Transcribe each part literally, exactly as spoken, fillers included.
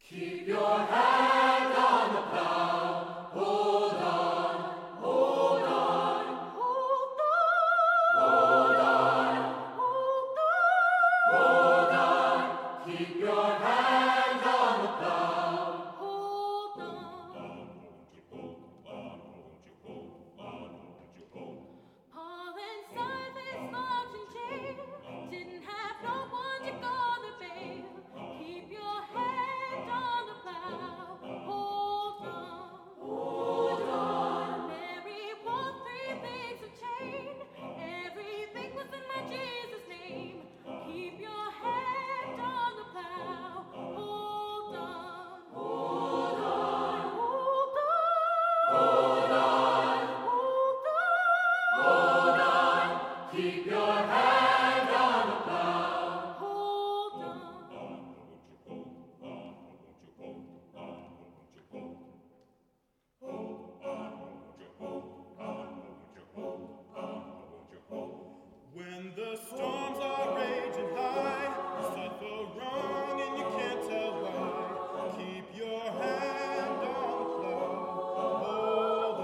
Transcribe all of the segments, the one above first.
Keep your hand on the plow. Hold on, hold on, hold on, hold on, hold on. Keep your hand on the plow. Hold on. Paul and Silas locked in jail, didn't have no one to guard the bail. Keep your hand on the plow. Hold on, hold on. Mary wore three things of chain. Everything was in my Jesus' name. Keep your hand on the plow. Hold on, hold on, hold on, hold on, hold on. Keep your hand on the plow. Hold on. When the storms are raging high, you suffer wrong and you can't tell why. Keep your hand on the plow.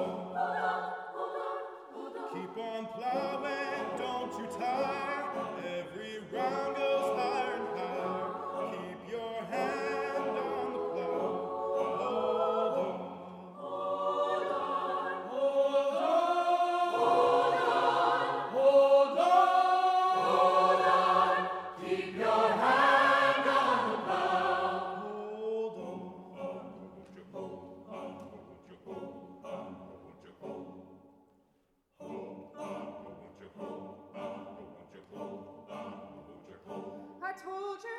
Hold on. Keep on plowing, don't you tire. Every round goes higher and higher. Keep your hand on the plow. Hold on. Hold on, hold on, hold on, hold on. Keep your hand on the plow. Hold on. I told you